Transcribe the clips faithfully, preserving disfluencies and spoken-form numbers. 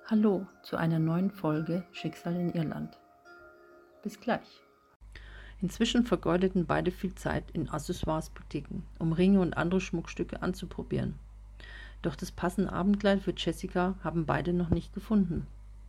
Hallo zu einer neuen Folge Schicksal in Irland. Bis gleich. Inzwischen vergeudeten beide viel Zeit in Accessoires-Boutiquen, um Ringe und andere Schmuckstücke anzuprobieren. Doch das passende Abendkleid für Jessica haben beide noch nicht gefunden.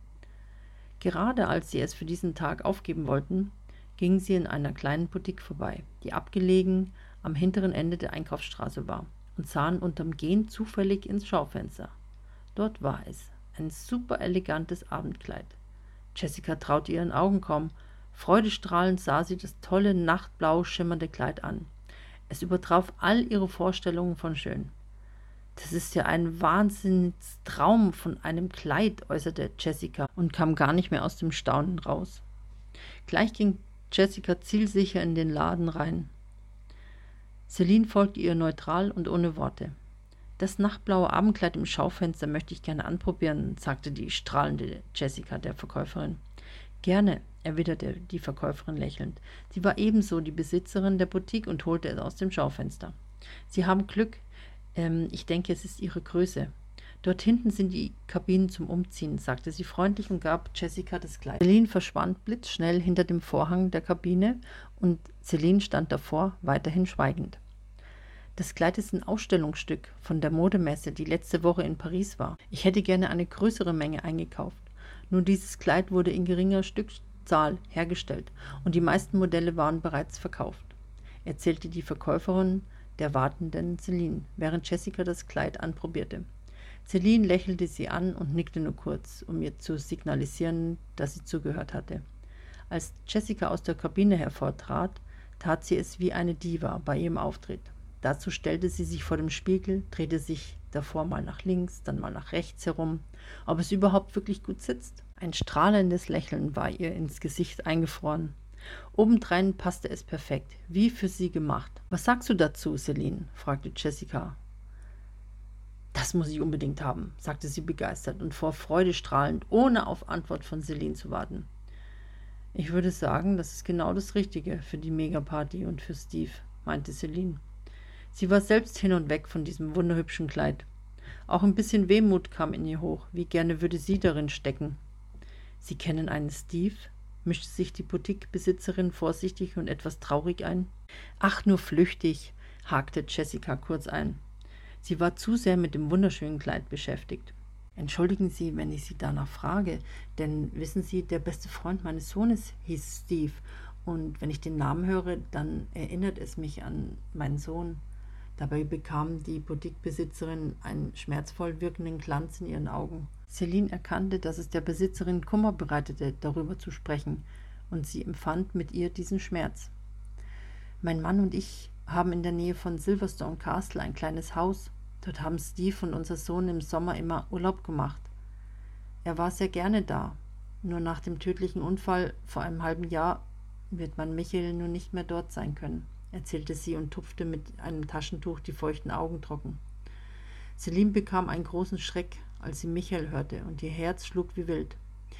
Gerade als sie es für diesen Tag aufgeben wollten, gingen sie in einer kleinen Boutique vorbei, die abgelegen am hinteren Ende der Einkaufsstraße war, und sahen unterm Gehen zufällig ins Schaufenster. Dort war es. Ein super elegantes Abendkleid. Jessica traute ihren Augen kaum. Freudestrahlend sah sie das tolle, nachtblau schimmernde Kleid an. Es übertraf all ihre Vorstellungen von schön. »Das ist ja ein Wahnsinnstraum von einem Kleid«, äußerte Jessica und kam gar nicht mehr aus dem Staunen raus. Gleich ging Jessica zielsicher in den Laden rein. Celine folgte ihr neutral und ohne Worte. »Das nachtblaue Abendkleid im Schaufenster möchte ich gerne anprobieren«, sagte die strahlende Jessica der Verkäuferin. »Gerne«, erwiderte die Verkäuferin lächelnd. Sie war ebenso die Besitzerin der Boutique und holte es aus dem Schaufenster. »Sie haben Glück. Ähm, ich denke, es ist Ihre Größe. Dort hinten sind die Kabinen zum Umziehen«, sagte sie freundlich und gab Jessica das Kleid. Celine verschwand blitzschnell hinter dem Vorhang der Kabine und Celine stand davor, weiterhin schweigend. »Das Kleid ist ein Ausstellungsstück von der Modemesse, die letzte Woche in Paris war. Ich hätte gerne eine größere Menge eingekauft. Nur dieses Kleid wurde in geringer Stückzahl hergestellt und die meisten Modelle waren bereits verkauft«, erzählte die Verkäuferin der wartenden Celine, während Jessica das Kleid anprobierte. Celine lächelte sie an und nickte nur kurz, um ihr zu signalisieren, dass sie zugehört hatte. Als Jessica aus der Kabine hervortrat, tat sie es wie eine Diva bei ihrem Auftritt. Dazu stellte sie sich vor dem Spiegel, drehte sich davor mal nach links, dann mal nach rechts herum, ob es überhaupt wirklich gut sitzt. Ein strahlendes Lächeln war ihr ins Gesicht eingefroren. Obendrein passte es perfekt, wie für sie gemacht. »Was sagst du dazu, Celine?«, fragte Jessica. »Das muss ich unbedingt haben«, sagte sie begeistert und vor Freude strahlend, ohne auf Antwort von Celine zu warten. »Ich würde sagen, das ist genau das Richtige für die Megaparty und für Steve«, meinte Celine. Sie war selbst hin und weg von diesem wunderhübschen Kleid. Auch ein bisschen Wehmut kam in ihr hoch. Wie gerne würde sie darin stecken. »Sie kennen einen Steve?«, mischte sich die Boutique-Besitzerin vorsichtig und etwas traurig ein. »Ach, nur flüchtig«, hakte Jessica kurz ein. Sie war zu sehr mit dem wunderschönen Kleid beschäftigt. »Entschuldigen Sie, wenn ich Sie danach frage, denn wissen Sie, der beste Freund meines Sohnes hieß Steve, und wenn ich den Namen höre, dann erinnert es mich an meinen Sohn.« Dabei bekam die Boutique-Besitzerin einen schmerzvoll wirkenden Glanz in ihren Augen. Celine erkannte, dass es der Besitzerin Kummer bereitete, darüber zu sprechen, und sie empfand mit ihr diesen Schmerz. »Mein Mann und ich haben in der Nähe von Silverstone Castle ein kleines Haus. Dort haben Steve und unser Sohn im Sommer immer Urlaub gemacht. Er war sehr gerne da. Nur nach dem tödlichen Unfall vor einem halben Jahr wird mein Michael nun nicht mehr dort sein können«, erzählte sie und tupfte mit einem Taschentuch die feuchten Augen trocken. Celine bekam einen großen Schreck, als sie Michael hörte, und ihr Herz schlug wie wild.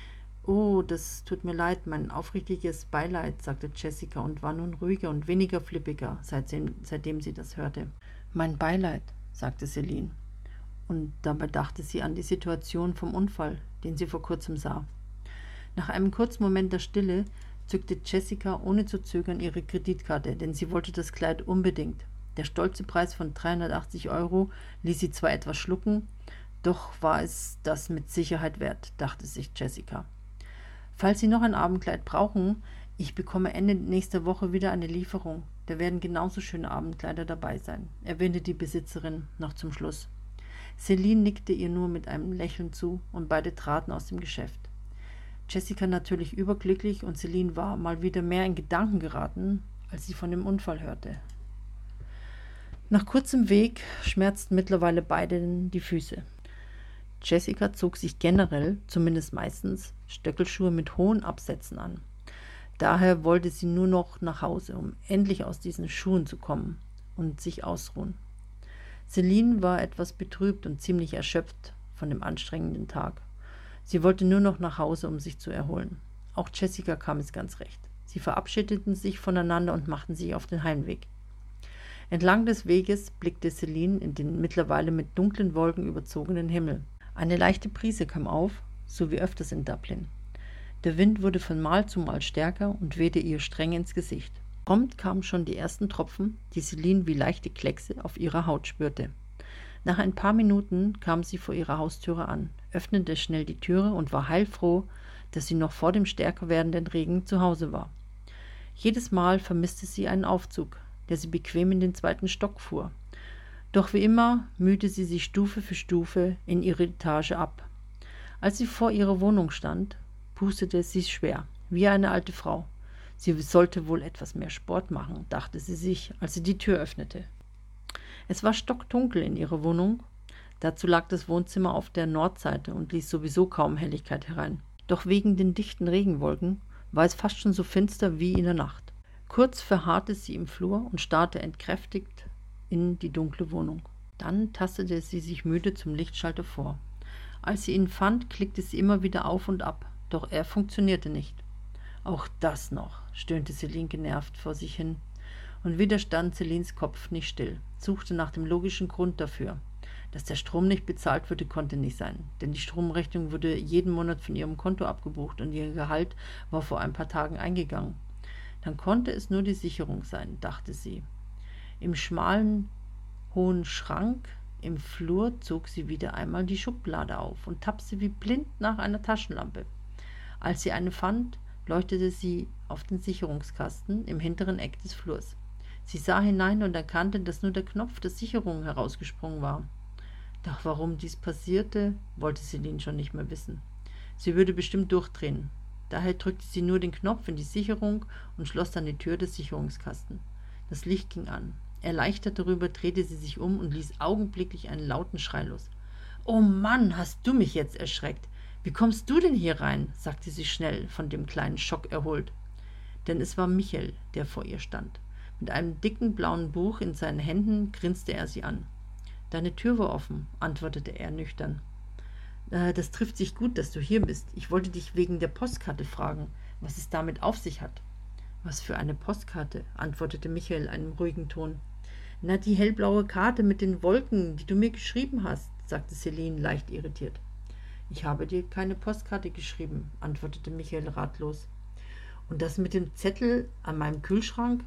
»Oh, das tut mir leid, mein aufrichtiges Beileid«, sagte Jessica und war nun ruhiger und weniger flippiger, seitdem, seitdem sie das hörte. »Mein Beileid«, sagte Celine, und dabei dachte sie an die Situation vom Unfall, den sie vor kurzem sah. Nach einem kurzen Moment der Stille zückte Jessica ohne zu zögern ihre Kreditkarte, denn sie wollte das Kleid unbedingt. Der stolze Preis von dreihundertachtzig Euro ließ sie zwar etwas schlucken, doch war es das mit Sicherheit wert, dachte sich Jessica. »Falls Sie noch ein Abendkleid brauchen, ich bekomme Ende nächster Woche wieder eine Lieferung. Da werden genauso schöne Abendkleider dabei sein«, erwähnte die Besitzerin noch zum Schluss. Celine nickte ihr nur mit einem Lächeln zu und beide traten aus dem Geschäft. Jessica natürlich überglücklich, und Celine war mal wieder mehr in Gedanken geraten, als sie von dem Unfall hörte. Nach kurzem Weg schmerzten mittlerweile beiden die Füße. Jessica zog sich generell, zumindest meistens, Stöckelschuhe mit hohen Absätzen an. Daher wollte sie nur noch nach Hause, um endlich aus diesen Schuhen zu kommen und sich ausruhen. Celine war etwas betrübt und ziemlich erschöpft von dem anstrengenden Tag. Sie wollte nur noch nach Hause, um sich zu erholen. Auch Jessica kam es ganz recht. Sie verabschiedeten sich voneinander und machten sich auf den Heimweg. Entlang des Weges blickte Celine in den mittlerweile mit dunklen Wolken überzogenen Himmel. Eine leichte Brise kam auf, so wie öfters in Dublin. Der Wind wurde von Mal zu Mal stärker und wehte ihr streng ins Gesicht. Prompt kamen schon die ersten Tropfen, die Celine wie leichte Kleckse auf ihrer Haut spürte. Nach ein paar Minuten kam sie vor ihrer Haustüre an, öffnete schnell die Türe und war heilfroh, dass sie noch vor dem stärker werdenden Regen zu Hause war. Jedes Mal vermisste sie einen Aufzug, der sie bequem in den zweiten Stock fuhr. Doch wie immer mühte sie sich Stufe für Stufe in ihre Etage ab. Als sie vor ihrer Wohnung stand, pustete sie schwer, wie eine alte Frau. Sie sollte wohl etwas mehr Sport machen, dachte sie sich, als sie die Tür öffnete. Es war stockdunkel in ihrer Wohnung. Dazu lag das Wohnzimmer auf der Nordseite und ließ sowieso kaum Helligkeit herein. Doch wegen den dichten Regenwolken war es fast schon so finster wie in der Nacht. Kurz verharrte sie im Flur und starrte entkräftigt in die dunkle Wohnung. Dann tastete sie sich müde zum Lichtschalter vor. Als sie ihn fand, klickte sie immer wieder auf und ab, doch er funktionierte nicht. Auch das noch, stöhnte Celine genervt vor sich hin. Und wieder stand Celines Kopf nicht still, suchte nach dem logischen Grund dafür. Dass der Strom nicht bezahlt wurde, konnte nicht sein, denn die Stromrechnung wurde jeden Monat von ihrem Konto abgebucht und ihr Gehalt war vor ein paar Tagen eingegangen. Dann konnte es nur die Sicherung sein, dachte sie. Im schmalen, hohen Schrank im Flur zog sie wieder einmal die Schublade auf und tapste wie blind nach einer Taschenlampe. Als sie eine fand, leuchtete sie auf den Sicherungskasten im hinteren Eck des Flurs. Sie sah hinein und erkannte, dass nur der Knopf der Sicherung herausgesprungen war. Doch warum dies passierte, wollte Celine schon nicht mehr wissen. Sie würde bestimmt durchdrehen. Daher drückte sie nur den Knopf in die Sicherung und schloss dann die Tür des Sicherungskasten. Das Licht ging an. Erleichtert darüber drehte sie sich um und ließ augenblicklich einen lauten Schrei los. »Oh Mann, hast du mich jetzt erschreckt! Wie kommst du denn hier rein?« sagte sie schnell, von dem kleinen Schock erholt. Denn es war Michael, der vor ihr stand. Mit einem dicken blauen Buch in seinen Händen grinste er sie an. »Deine Tür war offen«, antwortete er nüchtern. Äh, »Das trifft sich gut, dass du hier bist. Ich wollte dich wegen der Postkarte fragen, was es damit auf sich hat.« »Was für eine Postkarte?«, antwortete Michael in einem ruhigen Ton. »Na, die hellblaue Karte mit den Wolken, die du mir geschrieben hast«, sagte Celine leicht irritiert. »Ich habe dir keine Postkarte geschrieben«, antwortete Michael ratlos. »Und das mit dem Zettel an meinem Kühlschrank?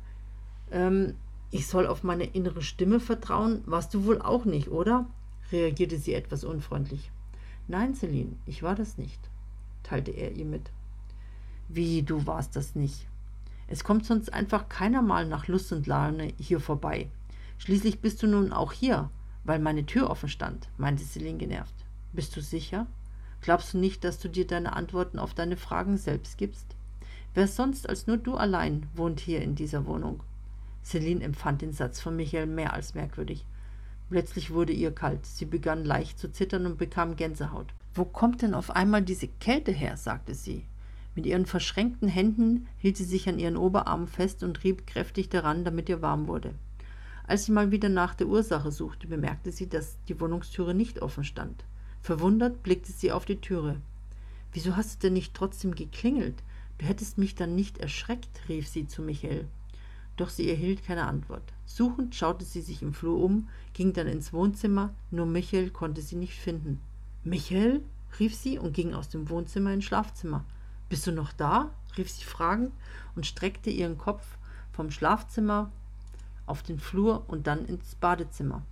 Ähm, ich soll auf meine innere Stimme vertrauen, warst du wohl auch nicht, oder?«, reagierte sie etwas unfreundlich. »Nein, Celine, ich war das nicht«, teilte er ihr mit. »Wie, du warst das nicht? Es kommt sonst einfach keiner mal nach Lust und Laune hier vorbei. Schließlich bist du nun auch hier, weil meine Tür offen stand«, meinte Celine genervt. »Bist du sicher? Glaubst du nicht, dass du dir deine Antworten auf deine Fragen selbst gibst? Wer sonst als nur du allein wohnt hier in dieser Wohnung?« Celine empfand den Satz von Michael mehr als merkwürdig. Plötzlich wurde ihr kalt. Sie begann leicht zu zittern und bekam Gänsehaut. »Wo kommt denn auf einmal diese Kälte her?«, sagte sie. Mit ihren verschränkten Händen hielt sie sich an ihren Oberarm fest und rieb kräftig daran, damit ihr warm wurde. Als sie mal wieder nach der Ursache suchte, bemerkte sie, dass die Wohnungstüre nicht offen stand. Verwundert blickte sie auf die Türe. »Wieso hast du denn nicht trotzdem geklingelt? Du hättest mich dann nicht erschreckt«, rief sie zu Michael. Doch sie erhielt keine Antwort. Suchend schaute sie sich im Flur um, ging dann ins Wohnzimmer, nur Michael konnte sie nicht finden. »Michael?«, rief sie und ging aus dem Wohnzimmer ins Schlafzimmer. »Bist du noch da?«, rief sie fragend und streckte ihren Kopf vom Schlafzimmer auf den Flur und dann ins Badezimmer.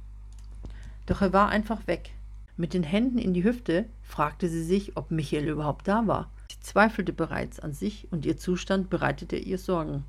Doch er war einfach weg. Mit den Händen in die Hüfte fragte sie sich, ob Michael überhaupt da war. Sie zweifelte bereits an sich und ihr Zustand bereitete ihr Sorgen.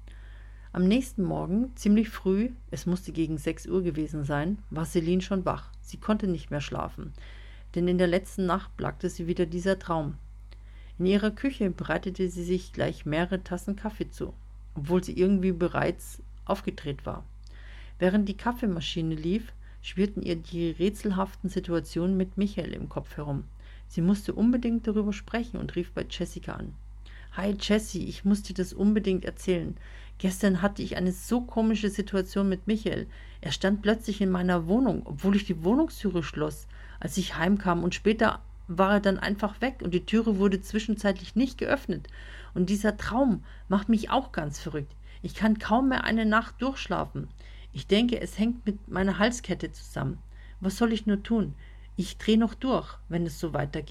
Am nächsten Morgen, ziemlich früh, es musste gegen sechs Uhr gewesen sein, war Celine schon wach. Sie konnte nicht mehr schlafen, denn in der letzten Nacht plagte sie wieder dieser Traum. In ihrer Küche bereitete sie sich gleich mehrere Tassen Kaffee zu, obwohl sie irgendwie bereits aufgedreht war. Während die Kaffeemaschine lief, schwirrten ihr die rätselhaften Situationen mit Michael im Kopf herum. Sie musste unbedingt darüber sprechen und rief bei Jessica an. »Hi Jessie, ich muss dir das unbedingt erzählen. Gestern hatte ich eine so komische Situation mit Michael. Er stand plötzlich in meiner Wohnung, obwohl ich die Wohnungstüre schloss, als ich heimkam, und später war er dann einfach weg und die Türe wurde zwischenzeitlich nicht geöffnet. Und dieser Traum macht mich auch ganz verrückt. Ich kann kaum mehr eine Nacht durchschlafen. Ich denke, es hängt mit meiner Halskette zusammen. Was soll ich nur tun? Ich drehe noch durch, wenn es so weitergeht.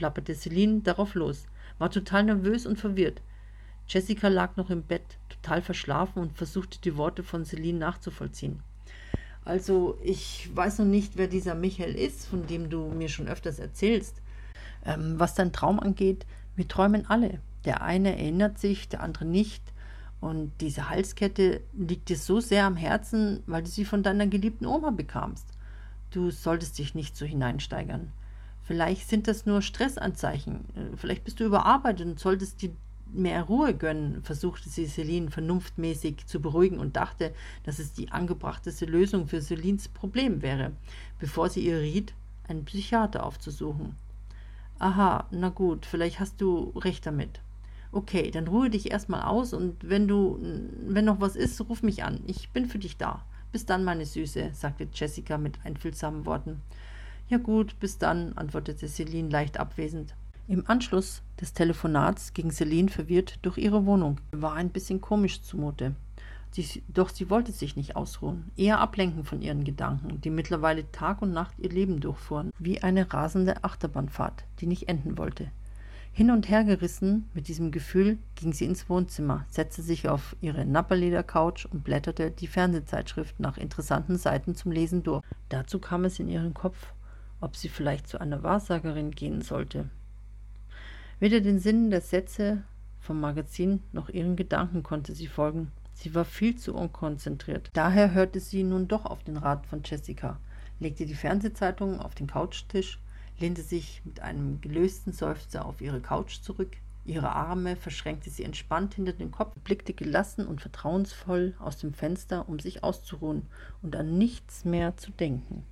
plapperte Celine darauf los, war total nervös und verwirrt. Jessica lag noch im Bett, total verschlafen und versuchte die Worte von Celine nachzuvollziehen. Also, ich weiß noch nicht, wer dieser Michael ist, von dem du mir schon öfters erzählst. Ähm, was dein Traum angeht, wir träumen alle. Der eine erinnert sich, der andere nicht. Und diese Halskette liegt dir so sehr am Herzen, weil du sie von deiner geliebten Oma bekamst. Du solltest dich nicht so hineinsteigern. Vielleicht sind das nur Stressanzeichen. Vielleicht bist du überarbeitet und solltest dir mehr Ruhe gönnen, versuchte sie Celine vernunftmäßig zu beruhigen und dachte, dass es die angebrachteste Lösung für Celines Problem wäre, bevor sie ihr riet, einen Psychiater aufzusuchen. Aha, na gut, vielleicht hast du recht damit. Okay, dann ruhe dich erstmal aus und wenn du, wenn noch was ist, ruf mich an. Ich bin für dich da. Bis dann, meine Süße, sagte Jessica mit einfühlsamen Worten. Ja gut, bis dann, antwortete Celine leicht abwesend. Im Anschluss des Telefonats ging Celine verwirrt durch ihre Wohnung. War ein bisschen komisch zumute. Sie, doch sie wollte sich nicht ausruhen, eher ablenken von ihren Gedanken, die mittlerweile Tag und Nacht ihr Leben durchfuhren, wie eine rasende Achterbahnfahrt, die nicht enden wollte. Hin und her gerissen mit diesem Gefühl ging sie ins Wohnzimmer, setzte sich auf ihre Napperleder-Couch und blätterte die Fernsehzeitschrift nach interessanten Seiten zum Lesen durch. Dazu kam es in ihren Kopf, ob sie vielleicht zu einer Wahrsagerin gehen sollte. Weder den Sinn der Sätze vom Magazin noch ihren Gedanken konnte sie folgen. Sie war viel zu unkonzentriert. Daher hörte sie nun doch auf den Rat von Jessica, legte die Fernsehzeitung auf den Couchtisch, lehnte sich mit einem gelösten Seufzer auf ihre Couch zurück, ihre Arme verschränkte sie entspannt hinter den Kopf, blickte gelassen und vertrauensvoll aus dem Fenster, um sich auszuruhen und an nichts mehr zu denken.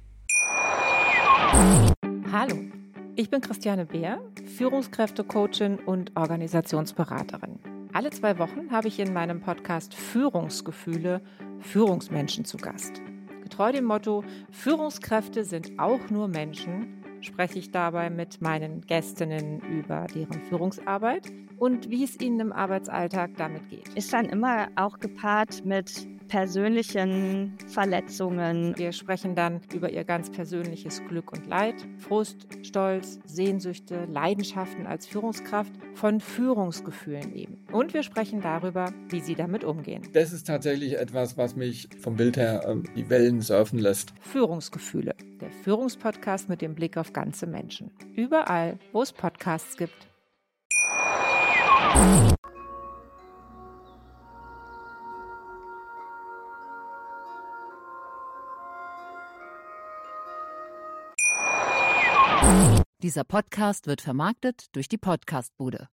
Hallo, ich bin Christiane Beer, Führungskräftecoachin und Organisationsberaterin. Alle zwei Wochen habe ich in meinem Podcast Führungsgefühle Führungsmenschen zu Gast. Getreu dem Motto Führungskräfte sind auch nur Menschen, spreche ich dabei mit meinen Gästinnen über deren Führungsarbeit und wie es ihnen im Arbeitsalltag damit geht. Ist dann immer auch gepaart mit persönlichen Verletzungen. Wir sprechen dann über ihr ganz persönliches Glück und Leid, Frust, Stolz, Sehnsüchte, Leidenschaften als Führungskraft, von Führungsgefühlen eben. Und wir sprechen darüber, wie sie damit umgehen. Das ist tatsächlich etwas, was mich vom Bild her äh, die Wellen surfen lässt. Führungsgefühle, der Führungspodcast mit dem Blick auf ganze Menschen. Überall, wo es Podcasts gibt. Dieser Podcast wird vermarktet durch die Podcastbude.